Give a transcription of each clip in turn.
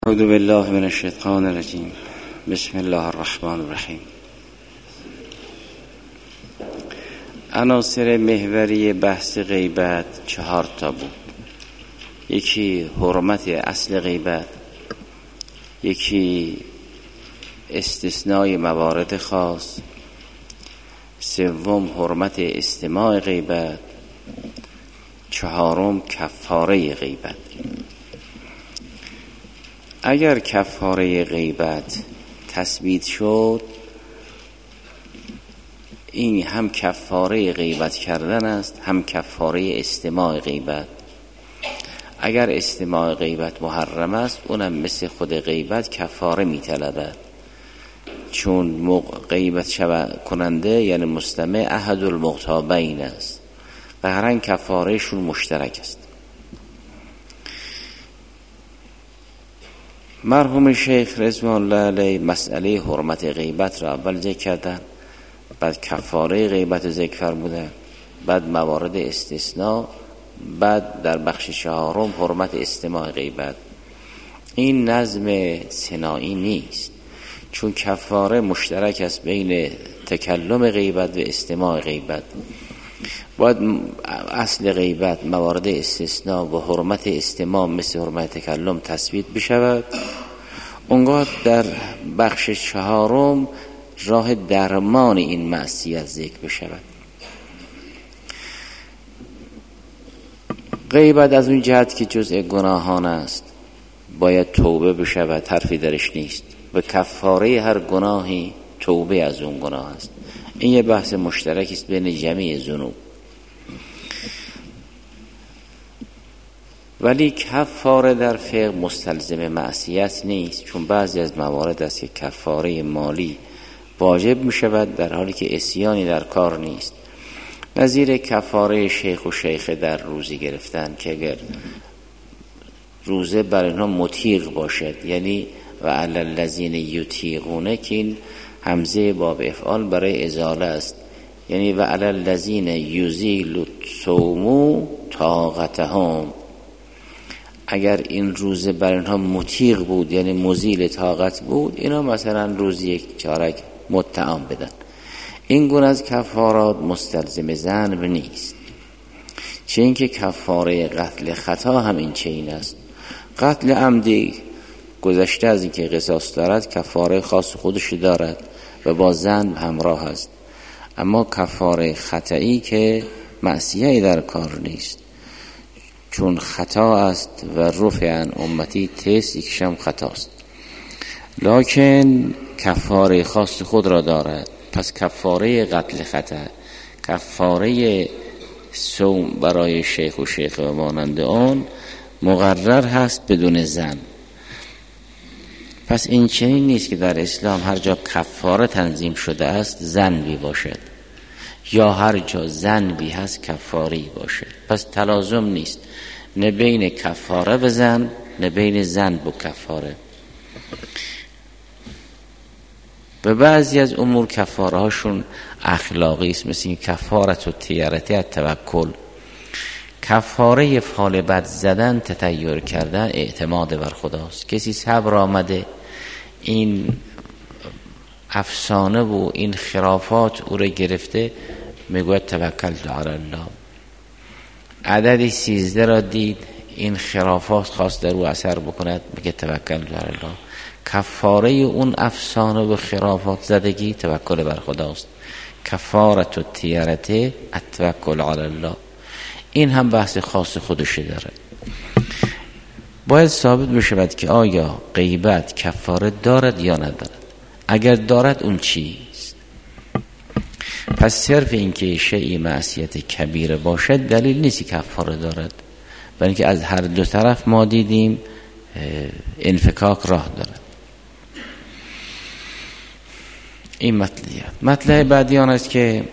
اعوذ بالله من الشیطان الرجیم. بسم الله الرحمن الرحیم. عناصر محوری بحث غیبت 4 بود. یکی حرمت اصل غیبت، یکی استثنای موارد خاص، سوم حرمت استماع غیبت، چهارم کفاره غیبت. اگر کفاره غیبت تثبیت شد، این هم کفاره غیبت کردن است، هم کفاره استماع غیبت. اگر استماع غیبت محرم است، اونم مثل خود غیبت کفاره می‌طلبد، چون غیبت کننده یعنی مستمع احد المغتابین است و هر کفارهشون مشترک است. مرحوم شیخ رضوان الله علیه مسئله حرمت غیبت را اول ذکر کردن، بعد کفاره غیبت رو ذکر فرمودن، بعد موارد استثناء، بعد در بخش چهارم حرمت استماع غیبت. این نظم ثنایی نیست، چون کفاره مشترک است بین تکلم غیبت و استماع غیبت. باید اصل غیبت، موارد استثناء و حرمت استماع مثل حرمت تکلم تثبیت بشود. اونگاه در بخش چهارم راه درمان این معصیت ذکر بشود. غیبت از اون جهت که جزء گناهان است باید توبه بشود، حرفی درش نیست، و کفاره هر گناهی توبه از اون گناه است. این یه بحث مشترکی است بین جمیع ذنوب. ولی کفاره در فقه مستلزم معصیت نیست، چون بعضی از موارد است که کفاره مالی واجب می شود در حالی که عصیانی در کار نیست. نظیر کفاره شیخ و شیخه در روزی گرفتن، که اگر روزه بر اینها مطیق باشد، یعنی و علی الذین یطیقون، که این همزه باب افعال برای ازاله است، یعنی و علی الذین یزیل الصوم طاقتهم. اگر این روزه بر اینها مطیق بود، یعنی مزیل طاقت بود، اینا مثلا روزی 1 چارک مطعم بدن. این گونه از کفارات مستلزم ذنب نیست، چه اینکه کفاره قتل خطا هم این چنین است. قتل عمدی گذشته از اینکه قصاص دارد، کفاره خاص خودش دارد و با ذنب همراه است. اما کفاره خطایی که معصیتی در کار نیست، چون خطا است و رفع عن امتی تست یکشم خطاست، لکن کفاره خاص خود را دارد. پس کفاره قتل خطا، کفاره صوم برای شیخ و شیخ و مانند آن مقرر هست بدون ذنب. پس این چنین نیست که در اسلام هر جا کفاره تنظیم شده است ذنبی باشد، یا هر جا ذنبی هست کفاری باشد. پس تلازم نیست نه بین کفاره و ذنب، نه بین ذنب و کفاره. به بعضی از امور کفاره هاشون اخلاقی است، مثل این کفارت و تیارتی التوکل، کفاره فال بد زدن، تطیر کردن، اعتماد بر خداست. کسی صبر آمده، این افسانه و این خرافات او را گرفته، میگوید توکلت علی الله. عددی 13 را دید، این خرافات خواست در او اثر بکند، میگه توکلت علی الله. کفاره اون افسانه و خرافات زدگی توکل بر خداست. کفارت و تیارته التوکل علی الله. این هم بحث خاص خودشه داره. باید ثابت بشود که آیا غیبت کفاره دارد یا ندارد. اگر دارد اون چیست؟ پس صرف این که شیء معصیت کبیره باشد دلیل نیست کفاره دارد، بلکه که از هر دو طرف ما دیدیم انفکاک راه دارد. این مطلب بعدی آن است که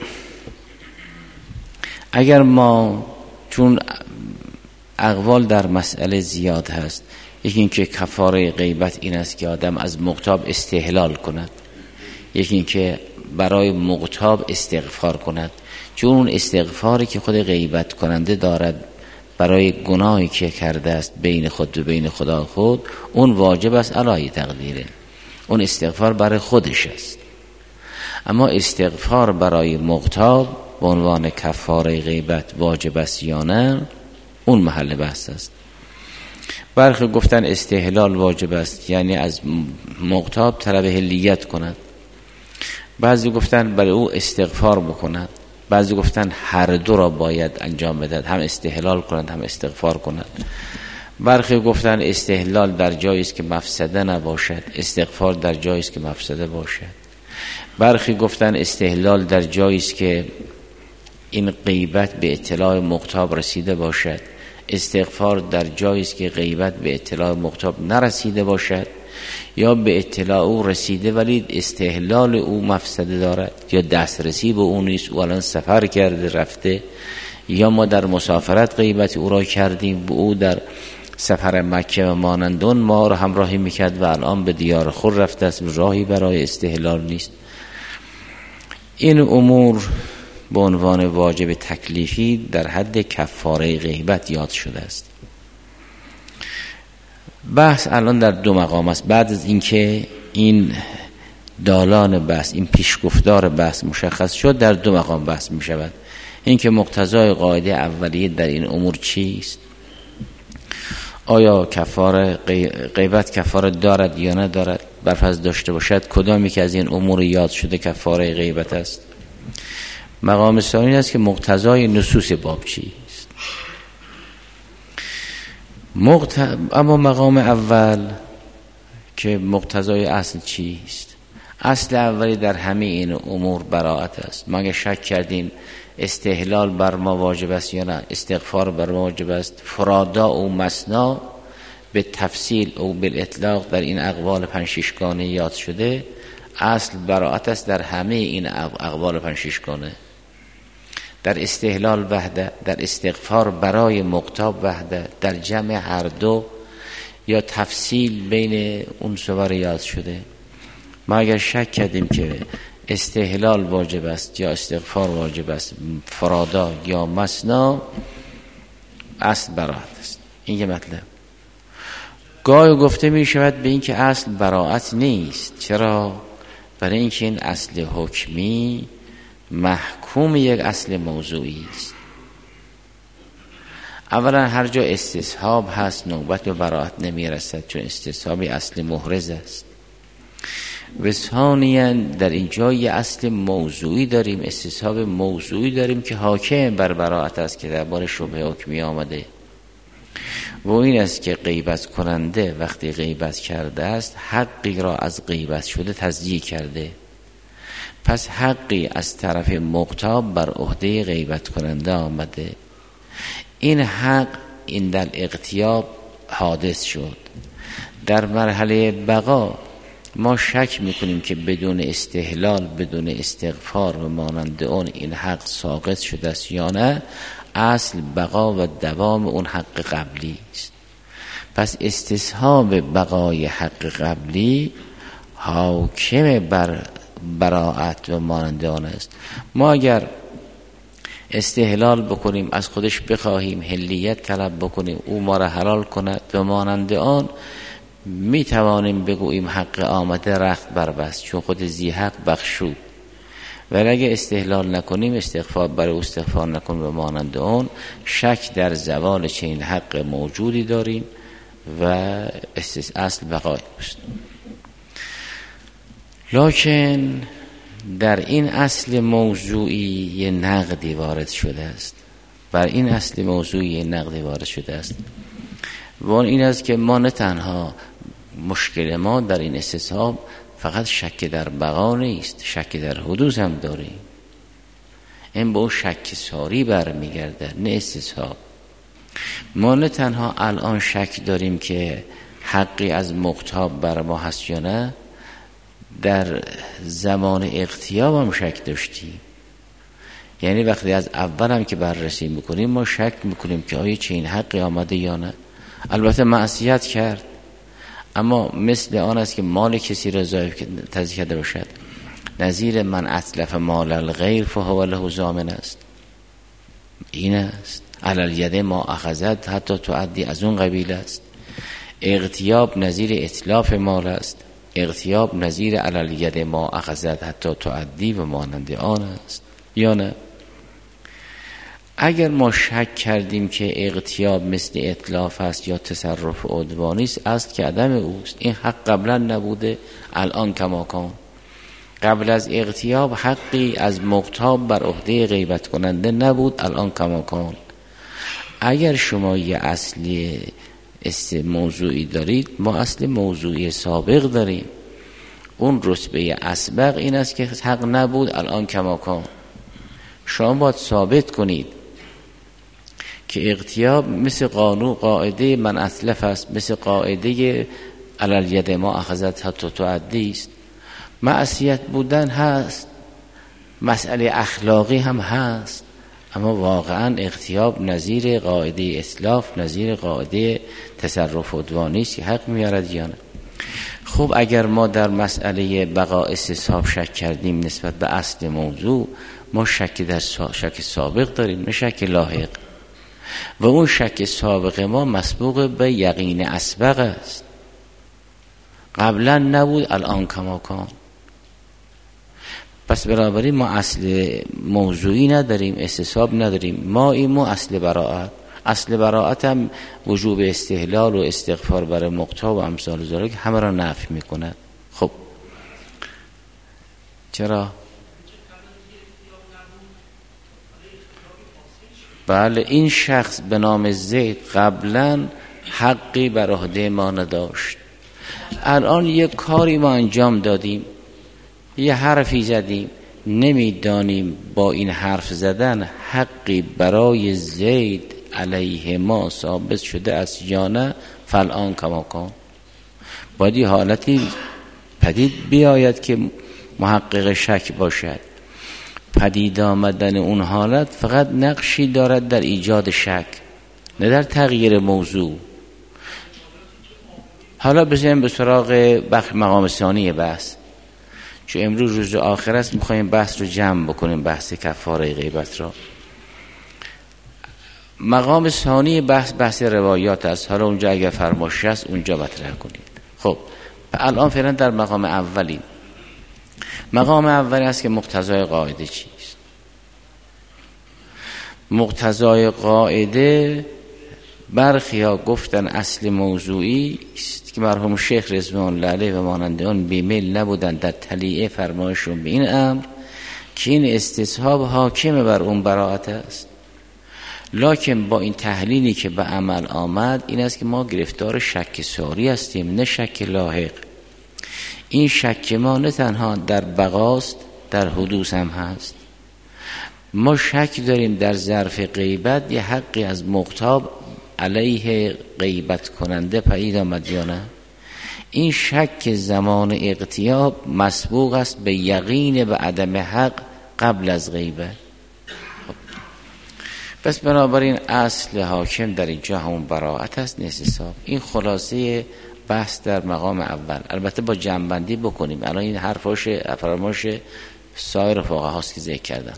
اگر ما، چون اقوال در مسئله زیاد هست، یکی این که کفاره غیبت این است که آدم از مغتاب استحلال کند، یکی این که برای مغتاب استغفار کند، چون اون استغفاری که خود غیبت کننده دارد برای گناهی که کرده است بین خود و بین خدا خود، اون واجب است علی تقدیره، اون استغفار برای خودش است. اما استغفار برای مغتاب به عنوان کفاره غیبت واجب است یا نه، اون محل بحث است. برخی گفتن استحلال واجب است، یعنی از مغتاب طلب حلیت کند. بعضی گفتن برای او استغفار بکند. بعضی گفتن هر دو را باید انجام بدهد، هم استحلال کند هم استغفار کند. برخی گفتن استحلال در جایی است که مفسده نباشد، استغفار در جایی است که مفسده باشد. برخی گفتن استحلال در جایی است که این غیبت به اطلاع مغتاب رسیده باشد، استغفار در جایی است که غیبت به اطلاع مغتاب نرسیده باشد، یا به اطلاع او رسیده ولی استحلال او مفسده دارد، یا دسترسی به او نیست، او الان سفر کرده رفته، یا ما در مسافرت غیبت او را کردیم، به او در سفر مکه و مانندون ما را همراهی میکرد و الان به دیار خود رفته است، راهی برای استحلال نیست. این امور به عنوان واجب تکلیفی در حد کفاره غیبت یاد شده است. بحث الان در دو مقام است. بعد از اینکه این دالان بحث، این پیشگفتار بحث مشخص شد، در دو مقام بحث می شود. این که مقتضای قاعده اولیه در این امور چیست؟ آیا کفاره غیبت کفاره دارد یا ندارد؟ برفرض داشته باشد، کدامی که از این امور یاد شده کفاره غیبت است؟ مقام ثانی است که مقتضای نصوص باب چیست؟ اما مقام اول که مقتضای اصل چیست؟ اصل اولی در همه این امور براءت است. ما اگه شک کردیم استحلال بر ما واجب است یا نه، استغفار بر ما واجب است، فرادا و مسنا به تفصیل او بالاطلاق در این اقوال 5-6 گانه یاد شده، اصل براءت است در همه این اقوال 5-6 گانه. در استحلال وحده، در استغفار برای مغتاب وحده، در جمع هر دو یا تفصیل بین اون صور یاد شده. ما اگر شک کردیم که استحلال واجب است یا استغفار واجب است، فرادا یا مسنا، اصل براءت است. این یه مطلب. گاهی گفته می شود به این که اصل براءت نیست. چرا؟ برای اینکه این اصل حکمی محکوم یک اصل موضوعی است. اولا هر جا استصحاب هست نوبت به براءت نمی رسد، چون استصحابی اصل محرز است. و ثانیاً در اینجا یه اصل موضوعی داریم، استصحاب موضوعی داریم که حاکم بر براءت است که درباره شبهه حکمی آمده، و این است که غیبت کننده وقتی غیبت کرده است حقی را از غیبت شده تضییع کرده، پس حقی از طرف مغتاب بر عهده غیبت کننده آمده. این حق این در اغتیاب حادث شد. در مرحله بقا ما شک میکنیم که بدون استحلال، بدون استغفار و مانند اون این حق ساقط شده است یا نه. اصل بقا و دوام اون حق قبلی است. پس استصحاب بقای حق قبلی حاکم بر براءت و مانند آن است. ما اگر استحلال بکنیم، از خودش بخواهیم حلیت طلب بکنیم، او ما را حلال کند و مانند آن، می توانیم بگوییم حق آمده رخت بربست، چون خود ذی حق بخشود. ولی اگه استحلال نکنیم، استغفار برای او استغفار نکنیم و مانند آن، شک در زوال چنین حق موجودی داریم و اصل بقای است. لکن در این اصل موضوعی یه نقدی وارد شده است. بر این اصل موضوعی یه نقدی وارد شده است و این است که ما نه تنها مشکل ما در این استصحاب فقط شک در بقا نیست، شک در حدوث هم داریم. این به اون شک ساری برمیگرده، نه استصحاب. ما نه تنها الان شک داریم که حقی از مغتاب بر ما هست یا نه، در زمان اغتیاب هم شک داشتیم. یعنی وقتی از اول هم که بررسی میکنیم ما شک میکنیم که آیا چه این حقی آمده یا نه. البته معصیت کرد، اما مثل آن است که مال کسی را ضایع تضییع کرده باشد. نظیر من اتلف مال الغیر فهو له ضامن است. این است علی الید ما اخذت حتی تعدی از اون قبیل است. اغتیاب نظیر اتلاف مال است. اغتیاب نظیر علی الید ما اخذت حتی تعدی و مانند آن است یا نه؟ اگر ما شک کردیم که اغتیاب مثل اتلاف است یا تصرف عدوانی است، است که عدم اوست. این حق قبلا نبوده، الان کماکان. قبل از اغتیاب حقی از مغتاب بر عهده غیبت کننده نبود، الان کماکان. اگر شما یه اصلی موضوعی دارید، ما اصل موضوعی سابق داریم. اون رتبه اسبق این است که حق نبود، الان کماکان. شما باید ثابت کنید که اغتیاب مثل قانون قاعده من اتلف است، مثل قاعده علی الید ما اخذت حتی تعدی است. معصیت بودن هست، مسئله اخلاقی هم هست، اما واقعا اغتیاب نظیر قاعده اتلاف، نظیر قاعده تصرف عدوانی است که حق میارد یا نه. خب اگر ما در مسئله بقا استصحاب شک کردیم نسبت به اصل موضوع، ما شک در شک سابق داریم، نه شک لاحق. و اون شک سابق ما مسبوق به یقین اسبق است. قبلا نبود، الان کماکان. پس بنابراین ما اصل موضوعی نداریم، استصحاب نداریم. ما ایمو اصل براءت. اصل براءت هم وجوب استحلال و استغفار برای مقتا و امثال ذالک همه را نفی میکند. خب چرا؟ بله، این شخص به نام زید قبلا حقی بر عهده ما نداشت. الان یک کاری ما انجام دادیم، یه حرفی زدیم، نمیدانیم با این حرف زدن حقی برای زید علیه ما ثابت شده است یا نه. فالآن کماکان باید یه حالتی پدید بیاید که محقق شک باشد. پدید آمدن اون حالت فقط نقشی دارد در ایجاد شک، نه در تغییر موضوع. حالا بزنیم به سراغ مقام ثانی بحث، چون امروز روز آخر است، میخوایم بحث رو جمع بکنیم، بحث کفاره غیبت را. مقام ثانی بحث روایات است. حالا اونجا اگر فرمایش است اونجا مطرح کنید. خب الان فعلا در مقام اولی. مقام اولی است که مقتضای قاعده چیست. مقتضای قاعده برخیا گفتن اصل موضوعی است که مرحوم شیخ رضوان الله علیه و مانند آن بیمیل نبودن در تلیعه فرمایشون به این امر که این استصحاب حاکم بر اون براءت است. لکن با این تحلیلی که به عمل آمد این است که ما گرفتار شک ساری هستیم، نه شک لاحق. این شک ما نه تنها در بقاست، در حدوث هم هست. ما شک داریم در ظرف غیبت یه حقی از مغتاب علیه غیبت کننده پدید آمد یا نه. این شک زمان اغتیاب مسبوق است به یقین به عدم حق قبل از غیبت. پس بنابراین اصل حاکم در اینجا همون براءت است، استصحاب. این خلاصه بحث در مقام اول. البته با جمع‌بندی بکنیم. الان این فرمایش سایر فقها هاست که ذکر کردم.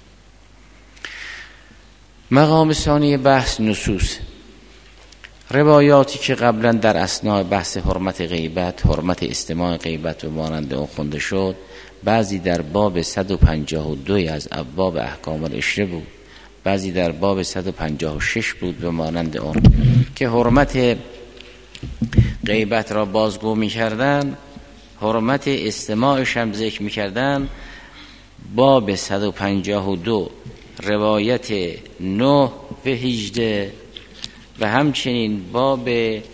مقام ثانی بحث نصوص. روایاتی که قبلا در اثناء بحث حرمت غیبت، حرمت استماع غیبت و مانند اون خونده شد، بعضی در باب 152 از ابواب احکام العشره بود، بعضی در باب 156 بود به مانند اون که حرمت غیبت را بازگو می‌کردن، حرمت استماعش هم ذکر می‌کردن. باب 152 روایت 9 و 18 و همچنین باب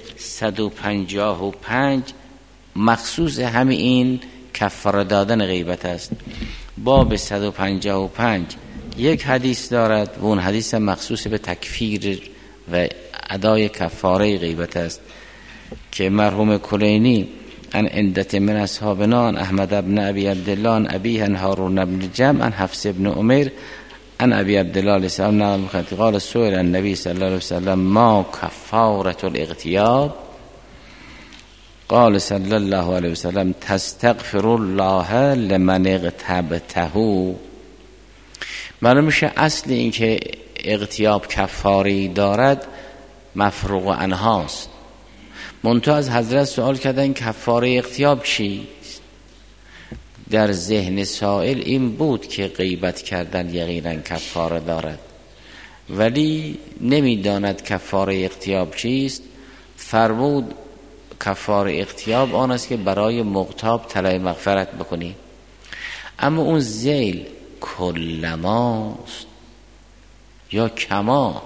155 مخصوص همین کفاره دادن غیبت است. باب 155 یک حدیث دارد و اون حدیث هم مخصوص به تکفیر و ادای کفاره غیبت است که مرحوم کلینی ان عدت من اصحابنا ان احمد ابن ابی عبدالله ان ابیه ان هارون ابن جمع ان حفص ابن عمر ان ابی عبدالله لسان قال سئل النبی صلی الله علیه وسلم ما کفاره الاغتیاب قال صلی الله علیه وسلم تستغفر الله لمن اغتبته. معلوم میشه اصل این که اغتیاب کفاری دارد مفروغ عنهاست. منتها از حضرت سوال کردن کفاره اغتیاب چیست؟ در ذهن سائل این بود که غیبت کردن یقینا کفاره دارد، ولی نمیداند کفاره اغتیاب چیست. فرمود کفاره اغتیاب آن است که برای مغتاب طلب مغفرت بکنی. اما اون ذیل کلماست یا کما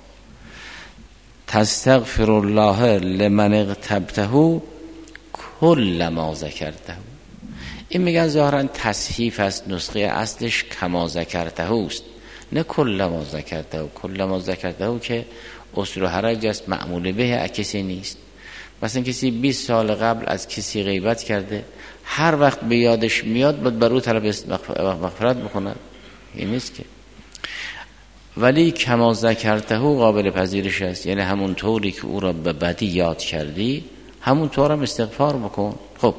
تستغفر الله لمن اغتبته کلما ذکرته. این میگن ظاهرا تصحیف است، نسخه اصلش کما ذکرته است نه کلما ذکرته. کلما ذکرته که اصل و حرج است، معمول به کسی نیست. مثلا کسی 20 سال قبل از کسی غیبت کرده، هر وقت به یادش میاد باید بر او طلب مغفرت بکنه، این نیست که. ولی کما ذکرته قابل پذیرش است، یعنی همون طوری که او را به بدی یاد کردی همون طور هم استغفار بکن.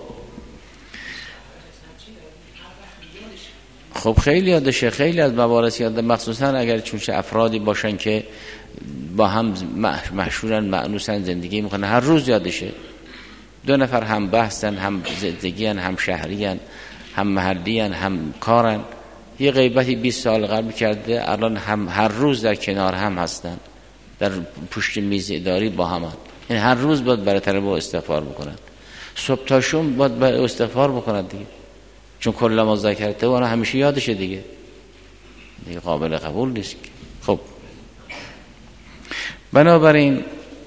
خب خیلی یادشه، خیلی از موارد یاده، مخصوصا اگر چونچه افرادی باشن که با هم مشهورن مأنوسن زندگی میکنن، هر روز یادشه. 2 نفر هم بحثن، هم زندگیان، هم شهریان، هم محلیان، هم کارن. یه غیبتی 20 سال قبل کرده، الان هم هر روز در کنار هم هستن، در پشت میز اداری با هم هستن. این هر روز باید برای با استغفار بکنن، صبح تا شام باید برای استغفار بکنن دیگه، چون کل ما ذکرته و همیشه یادشه دیگه قابل قبول نیست. خب بنابراین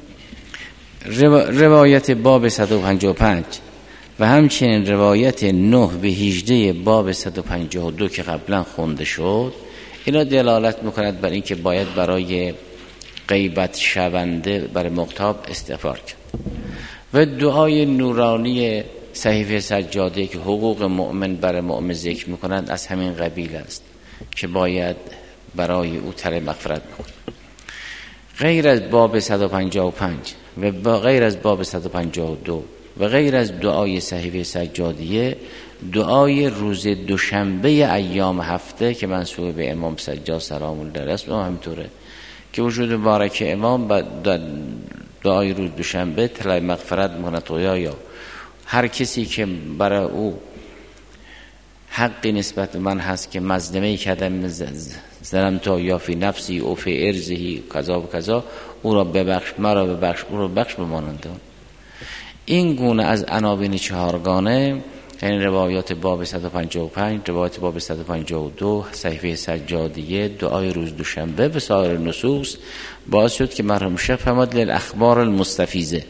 روایت باب 155 و همچنین روایت 9 به 18 باب 152 که قبلا خونده شد، اینا دلالت میکند بر این که باید برای غیبت شونده برای مغتاب استغفار کرد. و دعای نورانی صحیفه سجاده که حقوق مؤمن برای مؤمن ذکر میکنند از همین قبیل است که باید برای او طلب مغفرت بکنند. غیر از باب 155 و غیر از باب 152 و غیر از دعای صحیفه سجادیه، دعای روز دوشنبه ایام هفته که منسوب به امام سجاد سلام الله علیه است همینطوره که وجود مبارک امام دعای روز دوشنبه طلب مغفرت میکند. یا هر کسی که برای او حقی نسبت به من هست که مظلمه‌ای کردم، ظلم تا یا فی نفسی او فی ارزهی کذا و کذا، او را ببخش، مرا ببخش، او را بخش بمانند. این گونه از عناوین 4 یعنی روایات باب 155، روایات باب 152، صحیفه سجادیه، دعای روز دوشنبه و سایر نصوص باعث شد که مرحوم شیخ فرمود للاخبار المستفیضه.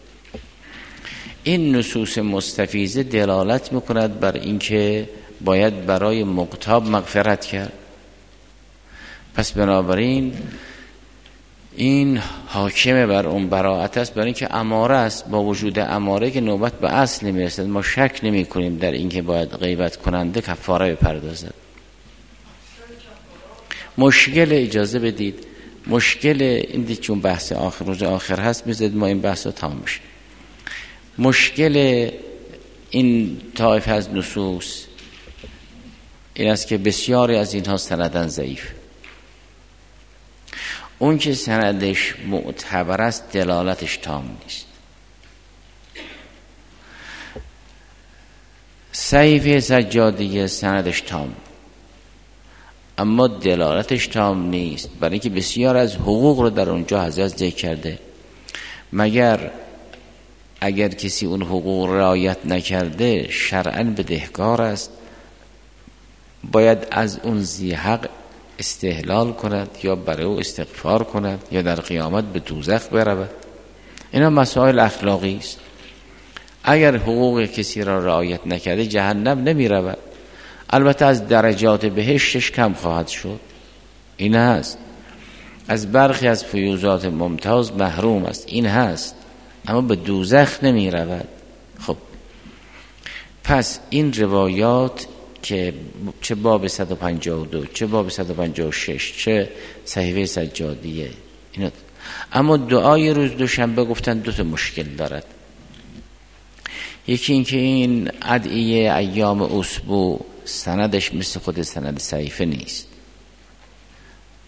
این نصوص مستفیضه دلالت میکند بر اینکه باید برای مغتاب مغفرت کرد. پس بنابراین این حاکم بر اون براءت است، برای اینکه اماره است. با وجود اماره که نوبت به اصل نمیرسد، ما شک نمی کنیم در اینکه باید غیبت کننده کفاره بپردازد. مشکل اجازه بدید، مشکل این دید چون بحث آخر روز آخر هست، میذارید ما این بحث رو تمام بشه. مشکل این طایفه از نصوص این است که بسیاری از اینها سندن ضعیف. اون که سندش معتبر است دلالتش تام نیست. صحیفه سجادیه سندش تام اما دلالتش تام نیست، برای اینکه بسیار از حقوق رو در اونجا حضرت ذکر کرده. مگر اگر کسی اون حقوق رعایت نکرده شرعاً بدهکار است، باید از اون ذی حق استحلال کند یا برای او استغفار کند یا در قیامت به دوزخ برود. اینا مسائل اخلاقی است. اگر حقوق کسی را رعایت نکرده جهنم نمی رود، البته از درجات بهشتش کم خواهد شد، این هست. از برخی از فیوزات ممتاز محروم است، این هست، اما به دوزخ نمی رود. خب پس این روایات که چه باب 152 چه باب 156 چه صحیفه سجادیه اینا، اما دعای روز دوشنبه گفتن 2 مشکل دارد. یکی این که این ادعیه ایام اسبوع سندش مثل خود سند صحیفه نیست،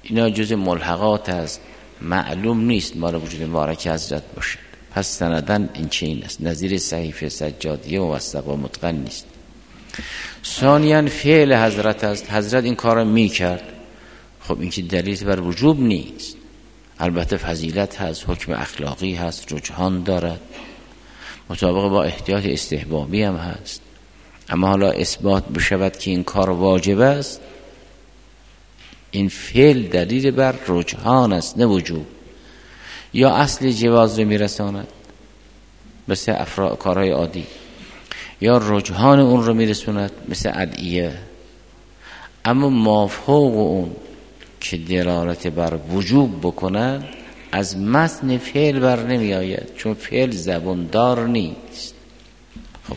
اینا جز ملحقات است، معلوم نیست مال وجود مبارک حضرت باشد. پس سندن این چین است، نظیر صحیفه سجادیه و وثق و متقن نیست. ثانیاً فعل حضرت است، حضرت این کار می کرد. خب این که دلیل بر وجوب نیست، البته فضیلت هست، حکم اخلاقی هست، رجحان دارد، مطابق با احتیاط استحبابی هم هست. اما حالا اثبات بشود که این کار واجب است، این فعل دلیل بر رجحان است نه وجوب. یا اصل جواز رو میرساند مثل کارهای عادی، یا رجحان اون رو میرسوند مثل ادعیه. اما مافوق اون که دلالت بر وجوب بکنند از متن فعل بر نمی آید، چون فعل زباندار نیست. خب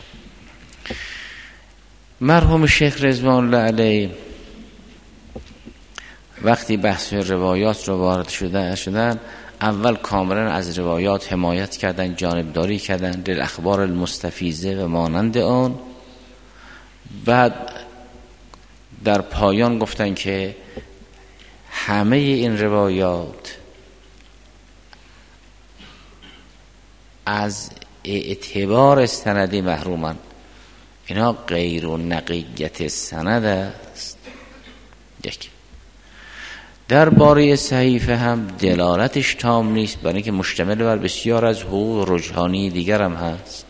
مرحوم شیخ رضوان الله علیه وقتی بحث روایات رو وارد شدن اول کاملا از روایات حمایت کردن، جانبداری کردن در اخبار المستفیضه و مانند آن. بعد در پایان گفتن که همه این روایات از اعتبار سندی محرومن، اینا غیر و نقیت سند است. یک در باره صحیفه هم دلالتش تام نیست، برای اینکه مشتمل بر بسیار از حقوق رجحانی دیگر هم هست.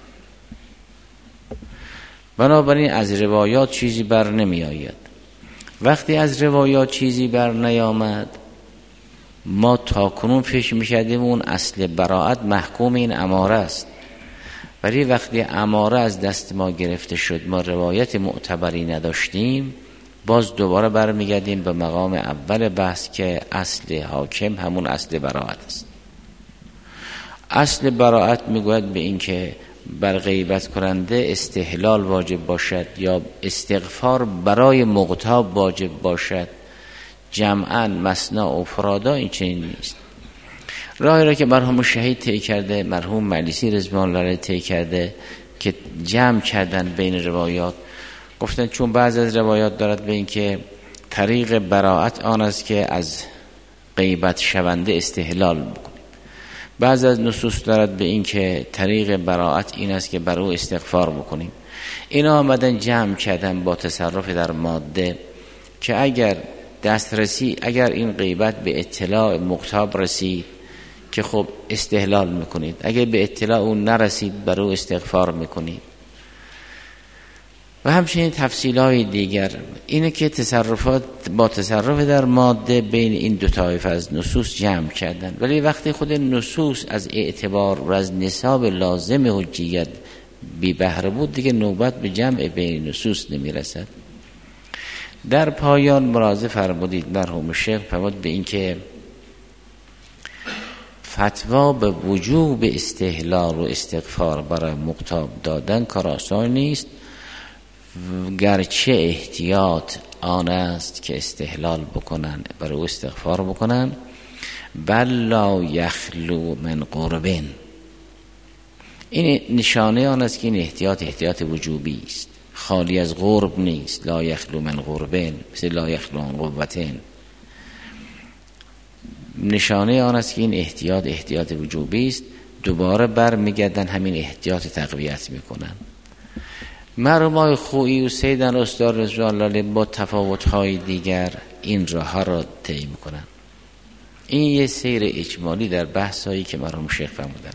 بنابراین از روایات چیزی بر نمی آید. وقتی از روایات چیزی بر نیامد، ما تا کنون فکر می‌کردیم اون اصل براءت محکوم این اماره است، ولی وقتی اماره از دست ما گرفته شد، ما روایت معتبری نداشتیم، باز دوباره برمیگردیم به مقام اول بحث که اصل حاکم همون اصل براءت است. اصل براءت میگوید به این که بر غیبت کننده استحلال واجب باشد یا استغفار برای مغتاب واجب باشد، جمعاً مثنا و فرادا این چنین نیست. راهی را که مرحوم شهید طی کرده، مرحوم مجلسی رضوان الله علیه طی کرده که جمع کردن بین روایات، گفتن چون بعض از روایات دارد به این که طریق براءت آن است که از غیبت شونده استحلال بکنیم، بعض از نصوص دارد به این که طریق براءت این است که بر او استغفار بکنیم. اینا آمدن جمع کردن با تصرف در ماده که اگر دسترسی، اگر این غیبت به اطلاع مغتاب رسید که خب استحلال میکنید، اگر به اطلاع اون نرسید بر او استغفار میکنید. و همچنین تفصیلات دیگر اینه که تصرفات با تصرف در ماده بین این دو طایفه از نصوص جمع کردن، ولی وقتی خود نصوص از اعتبار و از نصاب لازم حجیت بی بهره بود، دیگه نوبت به جمع بین نصوص نمیرسد. در پایان ملاحظه فرمودید مرحوم شیخ فرمود به این که فتوا به وجوب استحلال و استغفار برای مغتاب دادن کار آسان نیست، گرچه احتیاط آن است که استحلال بکنن، برای استغفار بکنن. بل لا یخلو من قربین، این نشانه آن است که این احتیاط وجوبی است، خالی از قرب نیست. لا یخلو من قربین مثل لا یخلو من قوتین، نشانه آن است که این احتیاط وجوبی است. دوباره برمیگردن همین احتیاط تقویت میکنن. مرحوم خویی و سیدن استاد رضوان الله علیه با تفاوت‌های دیگر این راه را طی میکنن. این یه سیر اجمالی در بحثایی که مرحوم شیخ فرمودن.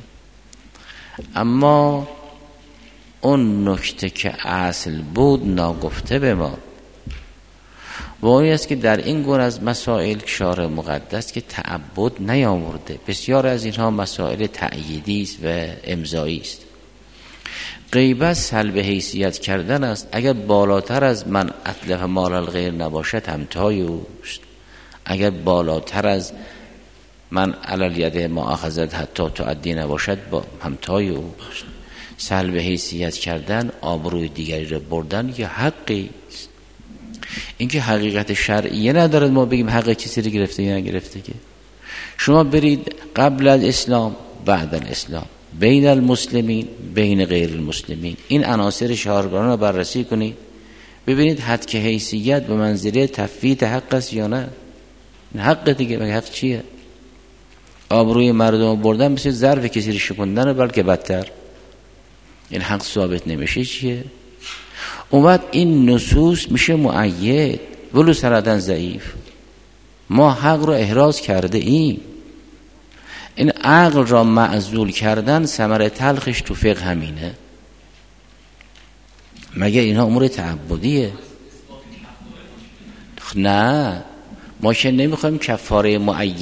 اما اون نکته که اصل بود ناگفته به ما و اون است که در این گونه از مسائل شارع مقدس که تعبد نیامورده، بسیار از اینها مسائل تأییدی است و امضایی است. غیبت سلب حیثیت کردن است، اگر بالاتر از من اتلف مال الغیر نباشد همتای اوست، اگر بالاتر از من علل ید مؤاخذت حتی تعدی نباشد با همتای اوست. سلب حیثیت کردن، آبروی دیگری را بردن یه حقی است. اینکه حقیقت شرعیه ندارد ما بگیم حق کسی رو گرفته یا نگرفته. که شما برید قبل از اسلام، بعد الاسلام، بین المسلمین، بین غیر المسلمین، این عناصر شهرگانان رو بررسی کنید، ببینید حد که حیثیت به منزله تفویت حق است یا نه. این حق دیگه. مگه حق چیه؟ آبروی مردم بردن مثل ظرف کسی رو شکوندن، بلکه بدتر. این حق ثابت نمیشه چیه؟ اون وقت این نصوص میشه مؤید ولو سندن ضعیف. ما حق رو احراز کرده ایم. این عقل را معزول کردن ثمره تلخش تو فقه همینه. مگه اینها امور تعبدیه؟ نه، ما که نمیخوایم کفاره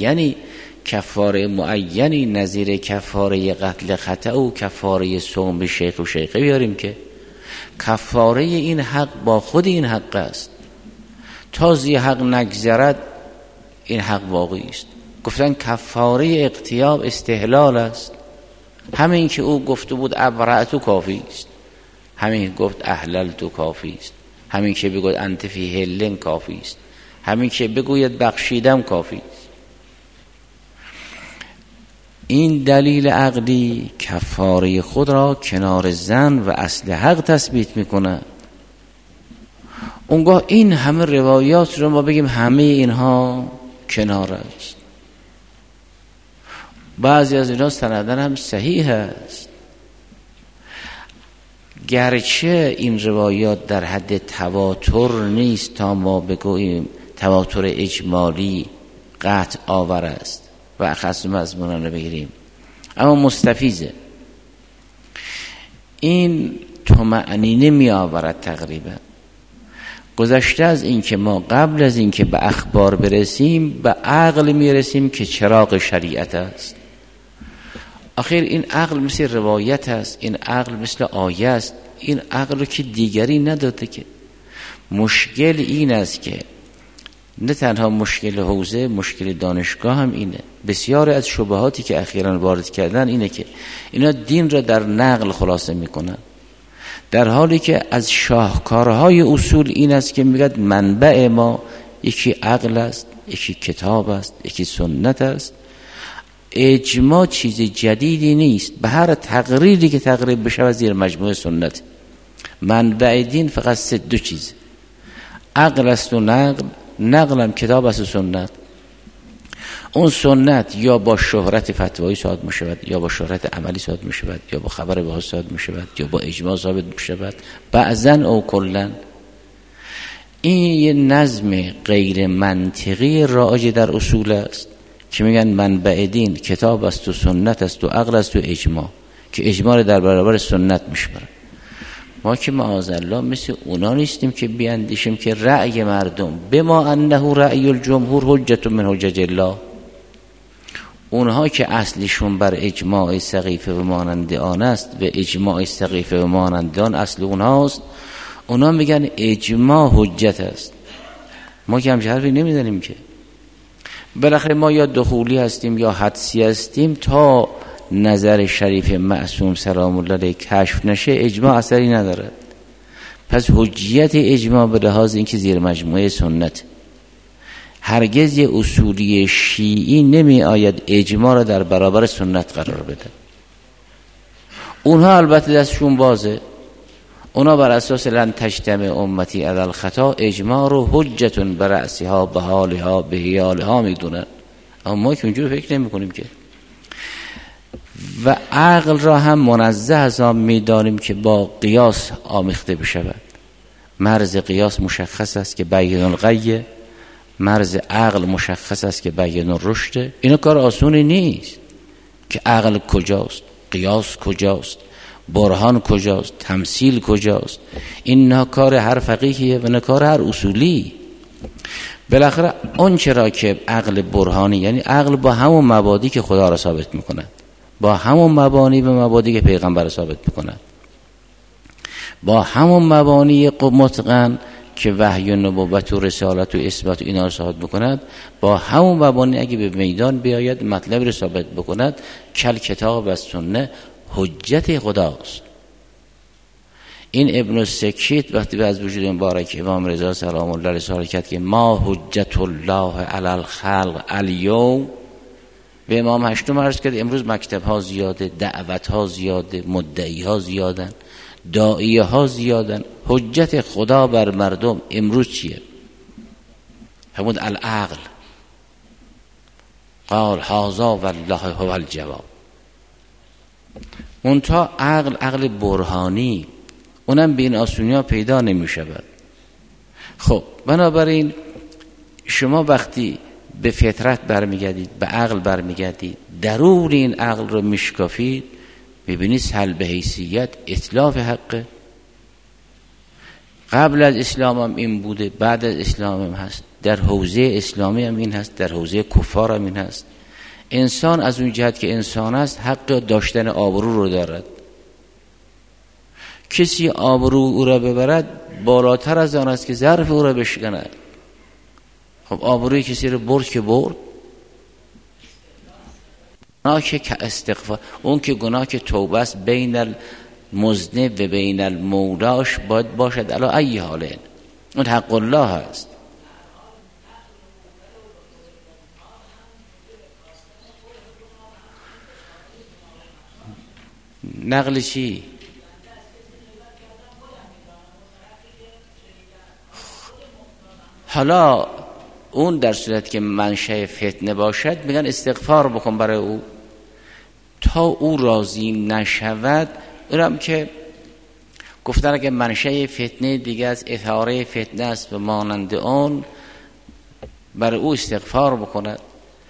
معینی نظیر کفاره قتل خطا و کفاره صوم به شیخ و شیخه بیاریم، که کفاره این حق با خود این حق است. تا زی حق نگذرد این حق باقی است. گفتن کفاره اغتیاب استحلال است. همین که او گفته بود ابرأت کافی است، همین گفت احللت کافی است، همین که بگوید انت فی حل کافی است، همین که بگوید بخشیدم کافی است. این دلیل عقلی کفاره خود را کنار زن و اصل حق تثبیت میکنه. اونگاه این همه روایات رو ما بگیم همه اینها کنار است. بعضی از اینا سندن هم صحیح است، گرچه این روایات در حد تواتر نیست تا ما بگوییم تواتر اجمالی قطع آور است و اخص مضمونان رو بگیریم، اما مستفیضه. این طمأنینه می آورد. تقریبا گذشته از این که ما قبل از این که به اخبار برسیم به عقل می رسیم که چراغ شریعت است. آخر این عقل مثل روایت است، این عقل مثل آیه است. این عقل رو که دیگری نداده. که مشکل این است که نه تنها مشکل حوزه، مشکل دانشگاه هم اینه. بسیار از شبهاتی که اخیراً وارد کردن اینه که اینا دین را در نقل خلاصه میکنن، در حالی که از شاهکارهای اصول این است که میگد منبع ما یکی عقل است، یکی کتاب است، یکی سنت است. اجماع چیز جدیدی نیست. به هر تقریری که تقریب بشه زیر مجموعه سنت. منبع دین فقط دو چیز، عقل است و نقل. نقل هم کتاب است و سنت. اون سنت یا با شهرت فتوایی ثابت می شود، یا با شهرت عملی ثابت می شود، یا با خبر باز ثابت می شود، یا با اجماع ثابت می شود، بعضن او کلن. این یه نظم غیر منطقی رایج در اصول است که میگن منبع دین کتاب است و سنت است و عقل است و اجماع، که اجماع در برابر سنت میشماره. ما که معاذالله مثل اونا نیستیم که بیاندیشیم که رأی مردم بما انه رأی الجمهور حجت من حجج الله. اونها که اصلشون بر اجماع سقیفه و مانند آن است و اجماع سقیفه و مانند آن اصل اونهاست، اونا میگن اجماع حجت است. ما که همچه حرفی نمیزنیم که. بالاخره ما یا دخولی هستیم یا حدسی هستیم. تا نظر شریف معصوم سلام الله علیه کشف نشه اجماع اثری نداره. پس حجیت اجماع به لحاظ اینکه زیر مجموعه سنت. هرگز یه اصولی شیعی نمی آید اجماع را در برابر سنت قرار بده. اونها البته دستشون بازه. اونا بر اساس لن تجتمع امتی علی الخطا اجماع رو حجتون بر رأسها به حالها به حیالها میدونن، اما ما که اونجور فکر نمی کنیم که. و عقل را هم منزه از آن میدانیم که با قیاس آمیخته بشود. مرز قیاس مشخص است که بیان الغی، مرز عقل مشخص است که بیان الرشد. اینا کار آسونی نیست که عقل کجاست، قیاس کجاست، برهان کجاست، تمثیل کجاست. این نه کار هر فقیهیه و نه کار هر اصولی. بالاخره اون چرا که عقل برهانی، یعنی عقل با همون مبادی که خدا را ثابت میکنه، با همون مبانی و مبادی که پیغمبر را ثابت میکنه، با همون مبانی متقن که وحی و نبوت و رسالت و اثبات و اینا رو ثابت بکند، با همون مبانی اگه به میدان بیاید مطلب رو ثابت بکند، کل کتاب و سنت حجت خداست. این ابن السکیت وقتی به از وجود مبارک امام رضا سلام الله علیه رسالت کرد که ما حجت الله علی الخلق الیوم، به امام هشتم عرض کرد امروز مکتب ها زیاده، دعوت ها زیاده، مدعی ها زیادن، داعیه ها زیادن. حجت خدا بر مردم امروز چیه؟ همون العقل. قال هذا والله هو الجواب. منتها عقل برهانی اونم به این آسونیا پیدا نمی شود. خب بنابراین شما وقتی به فطرت برمیگردید، به عقل برمیگردید، درون این عقل رو میشکافید، ببینید سلب حیثیت اطلاف حقه. قبل از اسلام هم این بوده، بعد از اسلام هم هست، در حوزه اسلامی هم این هست، در حوزه کفار هم این هست. انسان از اون جهت که انسان است حق داشتن آبرو رو دارد. کسی آبرو او را ببرد بالاتر از آن است که ظرف او را بشکند. خب آبروی کسی رو برد که برد. گناه که استغفار، اون که گناه که توبه است بین المذنب و بین المولاش باید باشد علی ای حال، اون حق الله است. نقل چی؟ حالا اون در صورت که منشأ فتنه باشد میگن استغفار بکن برای او تا او راضی نشود. اونم که گفتن اگه منشأ فتنه دیگه از اثاره فتنه است و مانند آن، برای او استغفار بکند.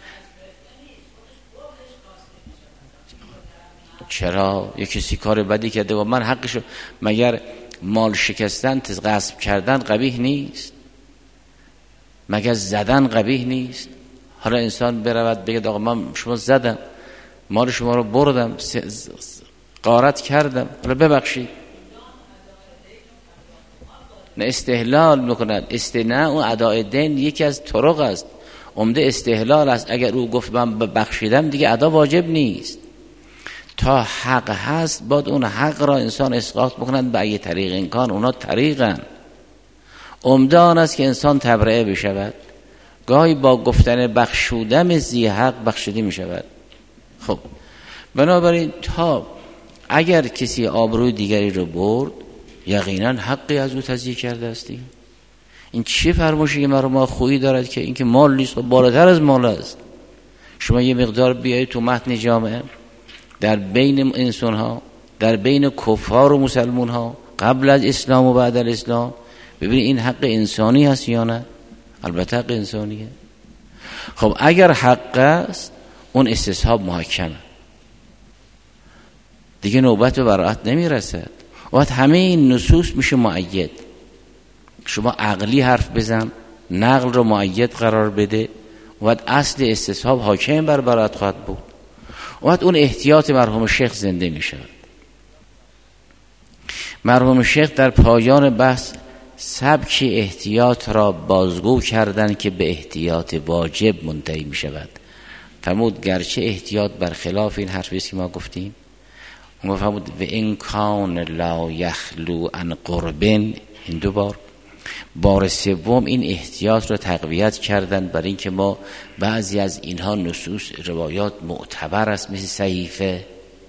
چرا؟ یه کسی کار بدی کرده و من حقشو، مگر مال شکستن غصب کردن قبیح نیست؟ مگر زدن قبیح نیست؟ حالا انسان برود بگه آقا من شما زدم، مال شما رو بردم، غارت کردم، حالا ببخشید. نه استحلال میکند. استناء و اداء دین یکی از طرق است، عمده استحلال است. اگر او گفت من ببخشیدم دیگه ادا واجب نیست. تا حق هست باید اون حق را انسان اسقاط بکند به ای طریق امکان. اونا طریقن. عمده آن است که انسان تبرئه بشود. گاهی با گفتن بخشودم زی حق بخشیده می شود. خب بنابراین تا اگر کسی آبروی دیگری رو برد یقینا حقی از او تضییع کرده استی. این چه فرمایشی ما خویی دارد که اینکه مال نیست و بالاتر از مال است. شما یه مقدار بیایید تو متن جامعه در بین انسان ها، در بین کفار و مسلمان ها، قبل از اسلام و بعد از اسلام، ببینید این حق انسانی هست یا نه؟ البته حق انسانیه. خب اگر حق است اون استصحاب محکمه، دیگه نوبت به براءت نمیرسد. وقت همه این نصوص میشه مؤید. شما عقلی حرف بزن، نقل رو مؤید قرار بده، وقت اصل استصحاب حاکم بر براءت خواهد بود. وقت اون احتیاط مرحوم شیخ زنده میشه. مرحوم شیخ در پایان بحث سبک احتیاط را بازگو کردن که به احتیاط واجب منتهی می شود. فرمود گرچه احتیاط برخلاف این حرفی که ما گفتیم، اون فرمود و این کان لا یخلو عن قربن. این دو بار سوم این احتیاط را تقویت کردن برای اینکه ما بعضی از اینها نصوص روایات معتبر است مثل صحیفه.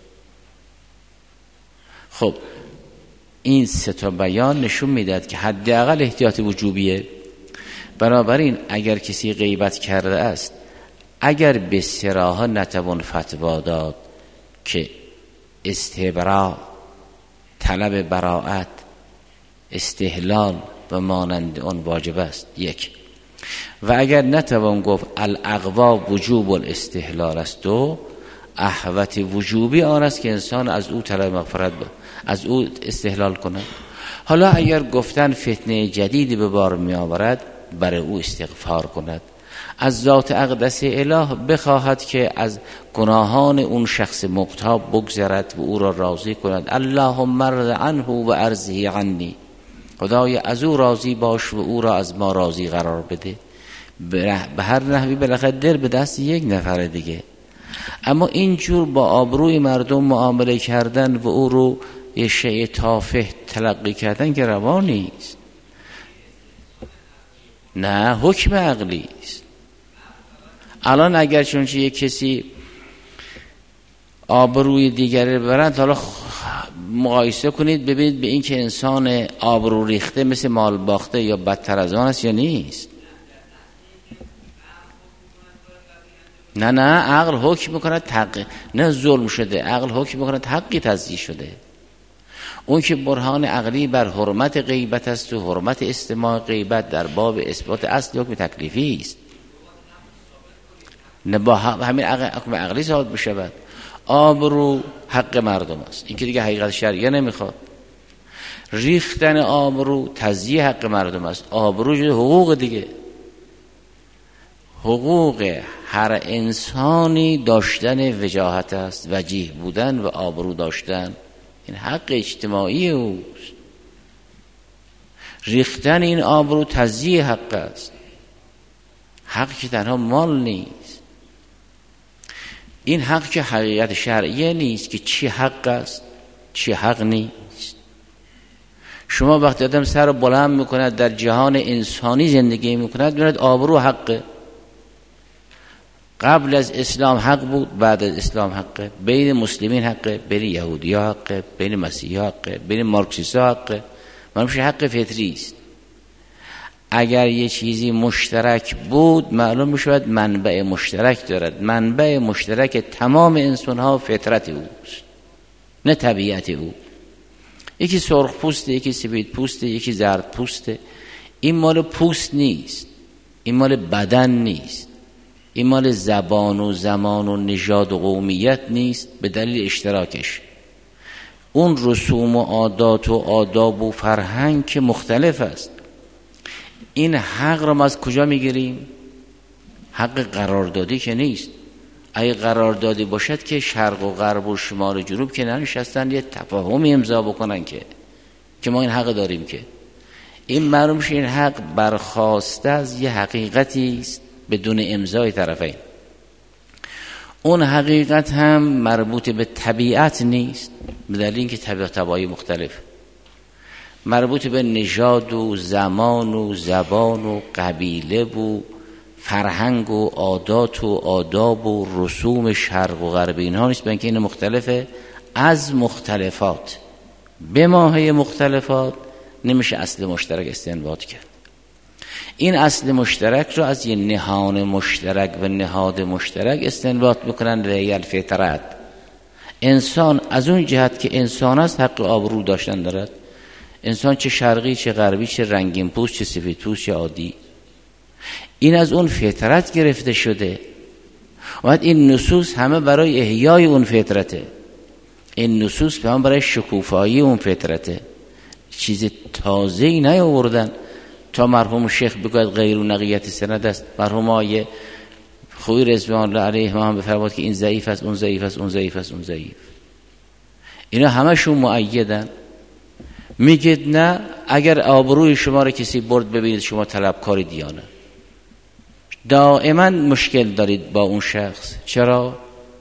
خب این سه تا بیان نشون میداد که حداقل احتیاط وجوبیه. بنابراین اگر کسی غیبت کرده است، اگر به صراحه نتوان فتوا داد که استبراء، طلب براءت، استحلال و مانند آن واجب است، یک. و اگر نتوان گفت الاقوا وجوب الاستحلال است، دو. احوط وجوبی آن است که انسان از او طلب مغفرت از او استحلال کند. حالا اگر گفتن فتنه جدیدی به بار می آورد، برای او استغفار کند، از ذات اقدس اله بخواهد که از گناهان اون شخص مغتاب بگذرد و او را راضی کند. اللهم ارض عنه و ارضه عنی. خدای از او راضی باش و او را از ما راضی قرار بده. به هر نحوی بالاخره دل به دست یک نفر دیگه. اما اینجور با آبروی مردم معامله کردن و او رو یه شیء تافه تلقی کردن که روا نیست. نه، حکم عقلی است. الان اگر چونچه یک کسی آبروی دیگری ببرند، حالا مقایسه کنید ببینید به این که انسان آبرو ریخته مثل مال باخته یا بدتر از آن است یا نیست. نه عقل حکم میکنه نه ظلم شده، عقل حکم میکنه حقی تضییع شده. اون که برهان عقلی بر حرمت غیبت است و حرمت استماع غیبت در باب اثبات اصل حکم تکلیفی است، نه با همین حکم عقلی ثابت بشود. آبرو حق مردم است، این که دیگه حقیقت شرعیه نمیخواد. ریختن آبرو تضییع حق مردم است. آبرو جز حقوق دیگه، حقوق هر انسانی داشتن وجاهت است، وجیه بودن و آبرو داشتن، این حق اجتماعی اوست. ریختن این آبرو تضییع حق است. حق که تنها مال نیست، این حق که حقیقت شرعیه نیست که چی حق است چی حق نیست. شما وقتی آدم سر بلند میکند در جهان انسانی زندگی میکند می‌بیند آبرو حقه. قبل از اسلام حق بود، بعد از اسلام حقه، بین مسلمین حقه، بین یهودی ها حقه، بین مسیحی ها حقه، بین مارکسیست ها حقه. معلوم میشه حق فطری است. اگر یه چیزی مشترک بود معلوم میشود منبع مشترک دارد. منبع مشترک تمام انسان ها فطرت اوست، نه طبیعت او. یکی سرخ پوسته، یکی سفید پوسته، یکی زرد پوسته. این مال پوست نیست، این مال بدن نیست، این مال زبان و زمان و نژاد و قومیت نیست. به دلیل اشتراکش اون رسوم و عادات و آداب و فرهنگ که مختلف است. این حق را ما از کجا میگیریم؟ حق قراردادی که نیست. اگه قراردادی باشد که شرق و غرب و شمال و جنوب که ننشستن یه تفاهمی امضا بکنن که ما این حق داریم. که این معلوم میشه این حق برخواسته از یه حقیقتی است بدون امضای طرفین. اون حقیقت هم مربوط به طبیعت نیست، به دلیل اینکه طبایع مختلف، مربوط به نژاد و زمان و زبان و قبیله و فرهنگ و عادات و آداب و رسوم شرق و غرب اینها نیست، بلکه این مختلفه. از مختلفات به ماهی مختلفات نمیشه اصل مشترک استنباط کرد. این اصل مشترک رو از یه نهان مشترک و نهاد مشترک استنباط میکنن. ریال فطرت انسان از اون جهت که انسان است حق آبرو داشتن دارد. انسان چه شرقی چه غربی، چه رنگین پوست چه سفید پوست چه عادی، این از اون فطرت گرفته شده. و این نصوص همه برای احیای اون فطرته. این نصوص همه برای شکوفایی اون فطرته. چیز تازه‌ای نیاوردن تا مرحوم شیخ بگوید غیر و نقیت سند است. مرحوم آیه خوی رضوان الله علیه هم بفرماد که این ضعیف است، اون ضعیف است، اون ضعیف است، اون ضعیف. اینا همشون مؤیدن. میگید نه اگر آبروی شما رو کسی برد ببینید شما طلبکار دیانه. دائما مشکل دارید با اون شخص. چرا؟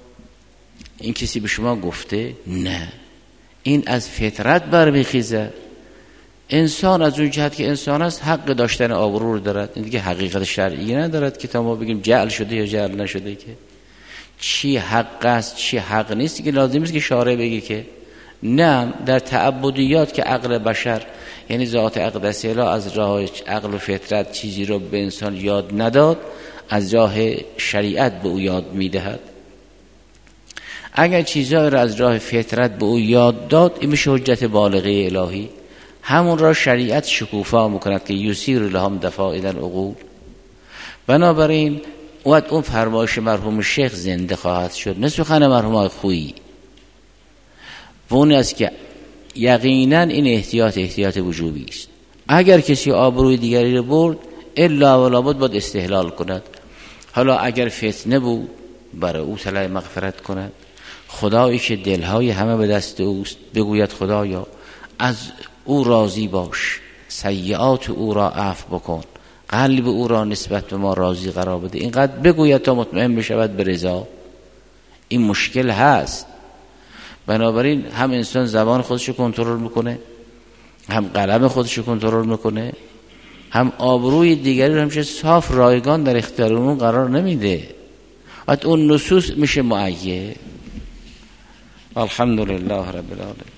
این کسی به شما گفته؟ نه، این از فطرت برمیخیزه. انسان از اون جهت که انسان است حق داشتن آبرو رو دارد. این دیگه حقیقت شرعی ندارد که تا ما بگیم جعل شده یا جعل نشده. که چی حق است چی حق نیست که لازم است که شارع بگه که نه. در تعبدیات که عقل بشر یعنی ذات اقدس الهی از راه عقل و فطرت چیزی رو به انسان یاد نداد، از راه شریعت به او یاد میدهد. اگر چیزایی را از راه فطرت به او یاد داد این میشه حجت بالغه الهی. همون را شریعت شکوفا میکند که یسیر لهم دفائل العقول. بنابراین اون فرمایش مرحوم شیخ زنده خواهد شد، نه سخن مرحوم خویی. و اون است که یقینا این احتیاط وجوبی است. اگر کسی آبروی دیگری رو برد الا و لابد باید استحلال کند. حالا اگر فتنه بود برای او طلب مغفرت کند. خدایی که دلهای همه به دست اوست بگوید خدایا از او راضی باش، سیئات او را عفو بکن، قلب او را نسبت به ما راضی قرار بده. اینقدر بگوید تا مطمئن بشود به رضا. این مشکل هست. بنابراین هم انسان زبان خودشو کنترل میکنه، هم قلم خودشو کنترل میکنه، هم آبروی دیگری رو همشه صاف رایگان در اختیار اون قرار نمیده. وقت اون نصوص میشه مؤید. الحمدلله رب العالمین.